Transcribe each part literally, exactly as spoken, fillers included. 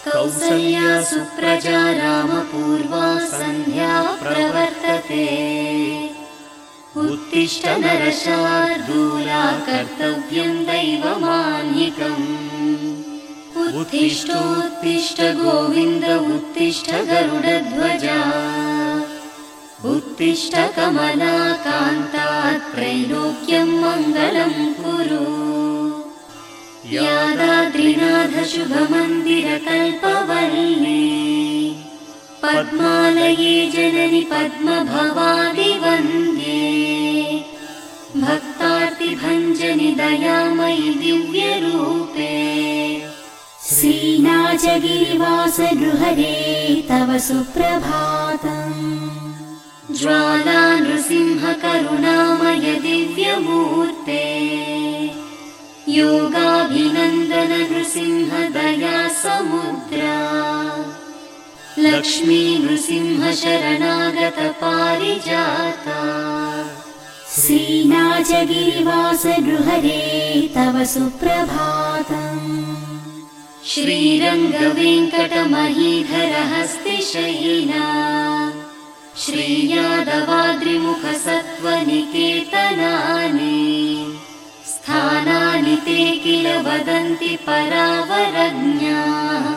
कौसल्या सुप्रजा रामपूर्वा सन्ध्या प्रवर्तते। उत्तिष्ठ नरशार्दूला कर्तव्यं दैवमान्निकम्। उत्तिष्ठोत्तिष्ठ गोविन्द उत्तिष्ठ गरुडध्वजा। उत्तिष्ठ कमलाकान्ता त्रैलोक्यं मङ्गलं कुरु। यादाद्रिनाथ शुभमन्दिरकल्पवल्ली। पद्मालये जननि पद्मभवादिवन्द्ये। भक्तार्तिभञ्जनि दयामयि दिव्यरूपे। श्रीनाचगिरिवासगृहरे तव सुप्रभातम्। ज्वाला नृसिंह करुणामय दिव्यमूर्ते। योगाभिनन्दन नृसिंह दया समुद्रा। लक्ष्मी नृसिंह शरणागत पारिजाता। श्रीनाचगिरिवासगृहरे तव सुप्रभातम्। श्रीरङ्गवेङ्कटमहीधर हस्तिशयिना। श्रीयादवाद्रिमुख सत्त्वनिकेतनानि। स्थानानि ते किल वदन्ति परावरज्ञाः।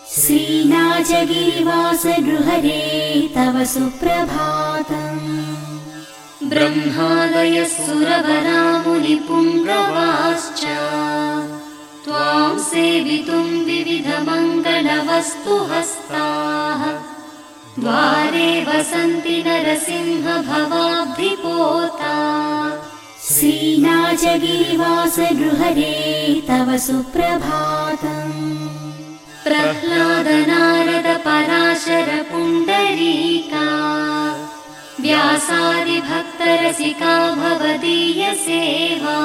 श्रीनाचगिरिवासगृहरे तव सुप्रभातम्। ब्रह्मादयः सुरवरामुनिपुङ्गवाश्च। त्वां सेवितुं विविधमङ्गलवस्तुहस्ताः। द्वारे वसन्ति नरसिंह भवाब्धिपोता। श्रीनाचगिरिवासगृहरे तव सुप्रभातम्। प्रह्लाद नारद पराशर पुण्डरीका। व्यासादिभक्तरसिका भवदीय सेवा।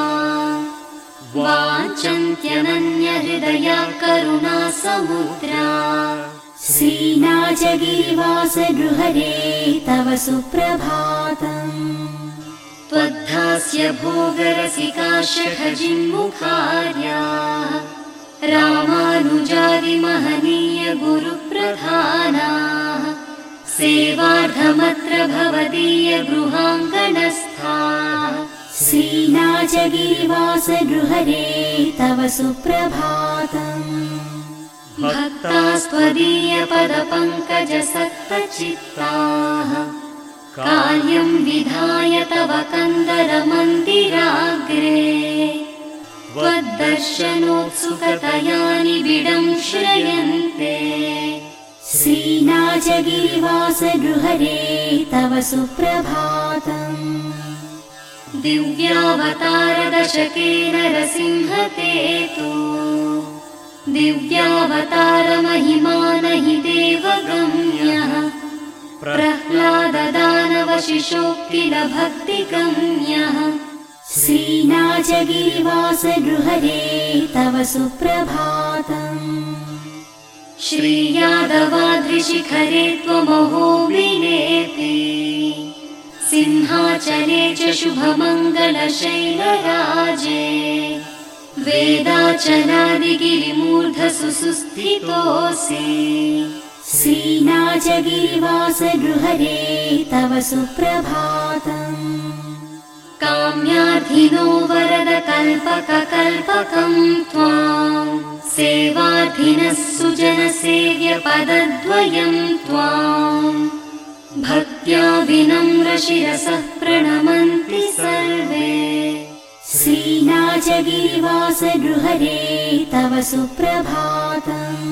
वाञ्छन्त्यनन्यहृदया करुणा समुद्रा। श्रीनाचगिरिवासगृहरे तव सुप्रभातम्। त्वद्धास्य भोगरसिका शठजिन्मुखार्या। रामानुजादिमहनीय गुरुप्रधानाः। सेवार्थमत्र भवदीय गृहाङ्गणस्थाः। श्रीनाचगिरिवासगृहरे तव सुप्रभातम्। भक्तास्त्वदीय पदपङ्कज सक्तचित्ताः। कार्यं विधाय तव कन्दरमन्दिराग्रे। त्वद्दर्शनोत्सुकतया निबिडं श्रयन्ते। श्रीनाचगिरिवासगृहरे तव सुप्रभातम्। दिव्यावतारदशके नरसिंहते तु। दिव्यावतारमहिमा नहि देवगम्यः। प्रह्लाददानवशिशोऽखिल भक्तिगम्यः। श्रीनाचगिरिवासगृहरे तव सुप्रभातम्। श्रीयादवाद्रिशिखरे त्वमहोबिनेति। सिंहाचले च शुभमङ्गलशैलराजे। वेदाचलादिगिरिमूर्धसु सुस्थितोऽसि। श्रीनाचगिरिवासगृहरे तव सुप्रभातम्। काम्यार्थिनो वरद कल्पककल्पकं त्वां। सेवार्थिनः सुजनसेव्य पदद्वयं त्वां। भक्त्या विनम्र शिरसः प्रणमन्ति सर्वे। श्रीनाचगिरिवासगृहरे तव सुप्रभातम्।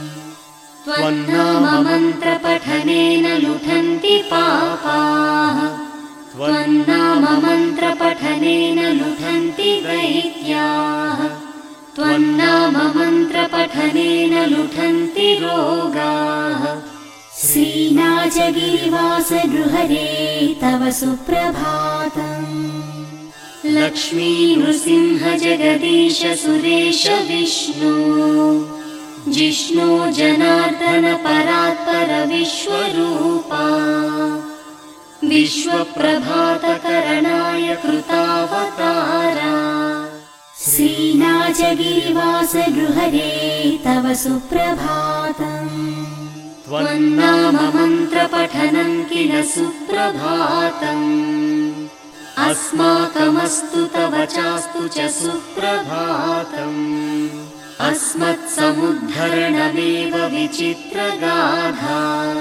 त्वन्नाममन्त्रपठनेन लुठन्ति पापाः। त्वन्नाममन्त्रपठनेन लुठन्ति दैत्याः। त्वन्नाममन्त्रपठनेन लुठन्ति रोगाः। श्रीनाचगिरिवासगृहरे तव सुप्रभातम्। लक्ष्मी नृसिंह जगदीश सुरेश विष्णु। जिष्णु जनार्दन परात्पर विश्वरूपा। विश्वप्रभातकरणाय कृतावतारा। श्रीनाचगिरिवासगृहरे तव तव सुप्रभातम् त्वन्नाम मन्त्रपठनं किल सुप्रभातम् अस्माकमस्तु तव चास्तु च सुप्रभातम् अस्मत्समुद्धरणमेव विचित्रगाथा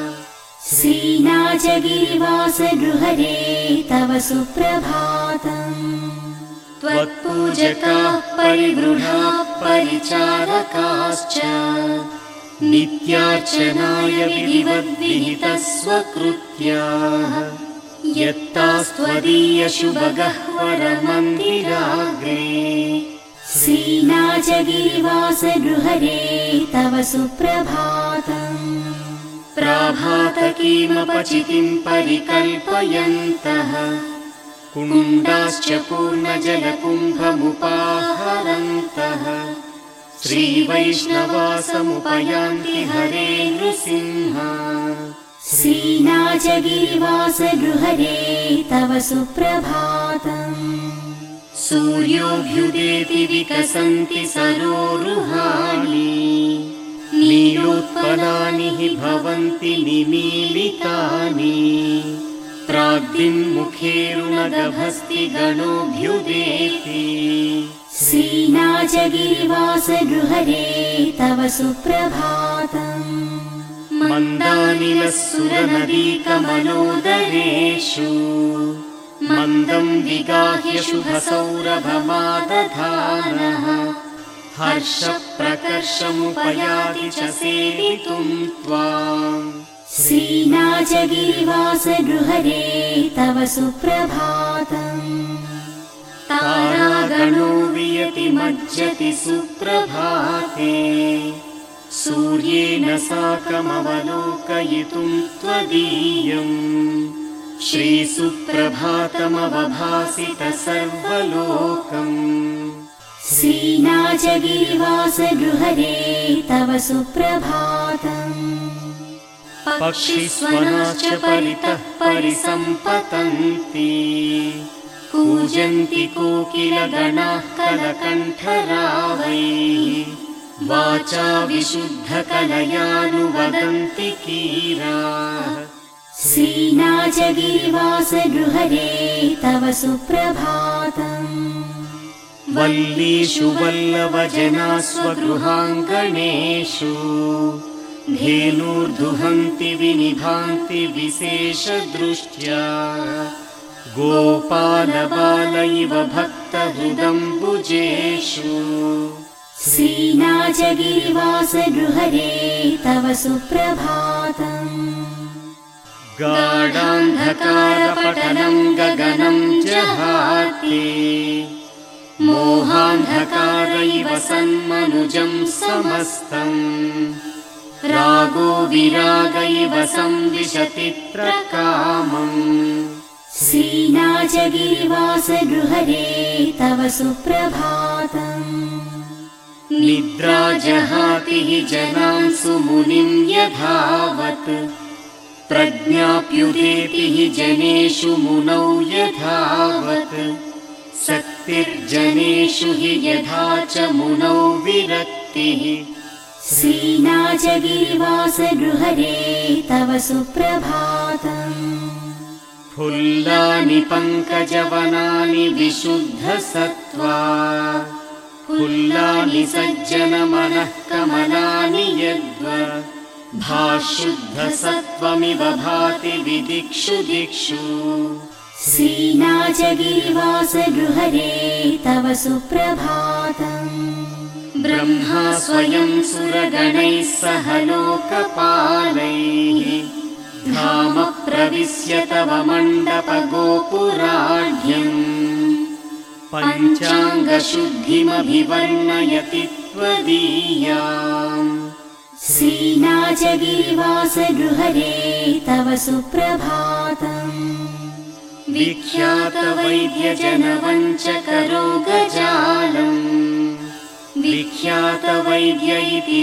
श्रीनाचगिरिवासगृहरे तव सुप्रभातम् त्वत्पूजकाः परिवृढाः परिचारकाश्च नित्यार्चनाय विधिवद्विहितः स्वकृत्याः यत्तास्त्वदीयशुभगह्वरमन्दिराग्रे श्रीनाचगिरिवासगृहरे तव सुप्रभातम् प्राभातकीमपचितिं परिकल्पयन्तः कुण्डाश्च पूर्णजलकुम्भमुपाहरन्तः श्रीवैष्णवासमुपयान्ति हरे नृसिंह श्रीनाचगिरिवासगृहरे तव सुप्रभातम् सूर्योऽभ्युदेति विकसन्ति सरोरुहाणि नीलोत्पलानि हि भवन्ति निमीलितानि प्राग्दिन्मुखेरुणगभस्ति गणोऽभ्युदेति श्रीनाचगिरिवासगृहरे तव सुप्रभातम् मन्दानिलस्सुरनदीकमलोदरेषु मन्दं विगाह्य शुभसौरभमादधानः हर्षप्रकर्षमुपयाति च सेवितुं त्वाम् श्रीनाचगिरिवासगृहरे तव सुप्रभातम् तारागणो वियति मज्जति सुप्रभाते सूर्येण साकमवलोकयितुं त्वदीयम् श्रीसुप्रभातमवभासित सर्वलोकम् श्रीनाचगिरिवासगृहरे तव सुप्रभातम् पक्षिस्वनाश्च परितः परिसम्पतन्ति कूजन्ति कोकिलगणाः कलकण्ठरावैः वाचा विशुद्धकलयानुवदन्ति कीराः श्रीनाचगिरिवासगृहरे तव सुप्रभातम् वल्लीषु वल्लभजनाः स्वगृहाङ्गणेषु धेनूर्दुहन्ति विनिभान्ति विशेषदृष्ट्या गोपालबाल इव भक्तहृदम्बुजेषु श्रीनाचगिरिवासगृहरे तव सुप्रभातम् गाढान्धकारपटलं गगनं जहाति मोहान्धकार इव सन्मनुजं समस्तम् रागो विराग इव संविशति प्रकामम् श्रीनाचगिरिवासगृहरे तव सुप्रभातम् निद्रा जहाति हि जनान् सुमुनिं यथावत् प्रज्ञाप्युदेति हि जनेषु मुनौ यथावत् शक्तिर्जनेषु हि यथा च मुनौ विरक्तिः श्रीनाचगिरिवासगृहरे तव सुप्रभातम् फुल्लानि पङ्कजवनानि विशुद्धसत्त्वा फुल्लानि सज्जनमनः कमलानि यद्व भाशुद्धसत्त्वमिव भाति विदिक्षु दिक्षु श्रीनाचगिरिवासगृहरे तव सुप्रभातम् ब्रह्मा स्वयं सुरगणैः सह लोकपालैः धाम प्रविश्य तव मण्डपगोपुराढ्यम् पञ्चाङ्गशुद्धिमभिवर्णयति त्वदीयाम् श्रीनाचगिरिवासगृहरे तव सुप्रभातम् विख्यातवैद्यजनवञ्चकरोगजालम् विख्यातवैद्य इति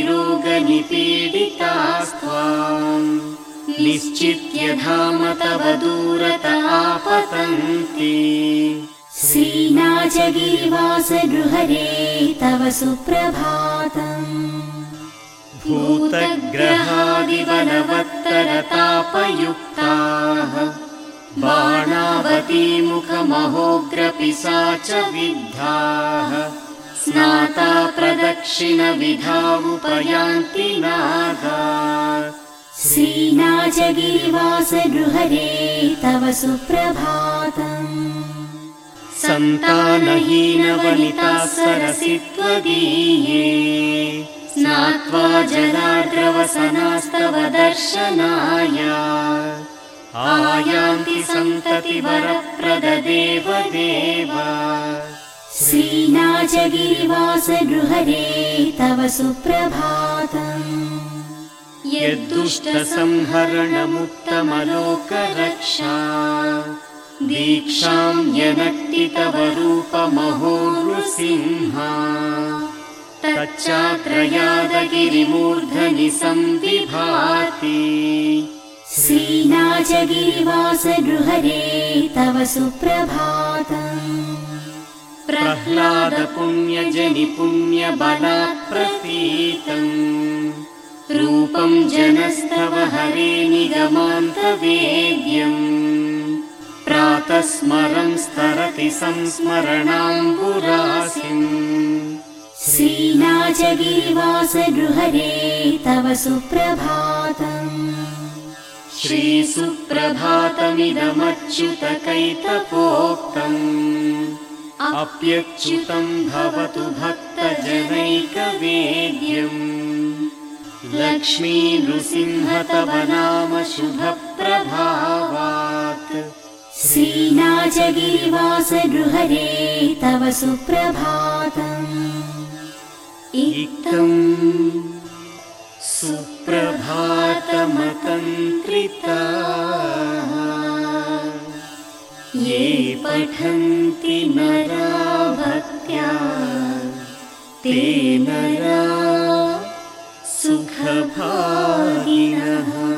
रोगनिपीडितास्त्वाम् निश्चित्य धाम तव दूरत आपतन्ति श्रीनाचगिरिवासगृहरे तव सुप्रभातम् भूतग्रहादिबलवत्तरतापयुक्ताः बाणावतीमुखमहोग्रपिशाचविद्धाः स्नाता प्रदक्षिणविधा उपयान्ति नागा श्रीनाचगिरिवास नृहरे तव सुप्रभातम् सन्तानहीनवनिताः सरसि त्वदीये स्नात्वा जलार्द्रवसनास्तव दर्शनाय आयान्ति सन्ततिवरप्रददेव देव श्रीनाचगिरिवास नृहरे तव सुप्रभातम् यद्दुष्टसंहरणमुत्तमलोकरक्षा दीक्षां यनक्ति तव रूपमहो नृसिंहा तच्चात्रयादगिरिमूर्धनि संविभाति श्रीनाचगिरिवास नृहरे तव सुप्रभातम् प्रह्लादपुण्यजनिपुण्यबलात्प्रतीतम् रूपं जनस्तव हरे निगमान्तवेद्यम् प्रातः स्मरं स्तरति संस्मरणाम्बुरासिम् श्रीनाचगिरिवास नृहरे तव सुप्रभातम् श्रीसुप्रभातमिदमच्युतकैतपोक्तम् अप्यच्युतं भवतु भक्तजनैकवेद्यम् लक्ष्मी नृसिंह तव नाम शुभप्रभावात् श्रीनाचगिरिवास नृहरे तव सुप्रभातम् इत्थं सुप्रभातमतन्त्रिताः ये पठन्ति नरा भक्त्या ते नरा सुखभागिनः।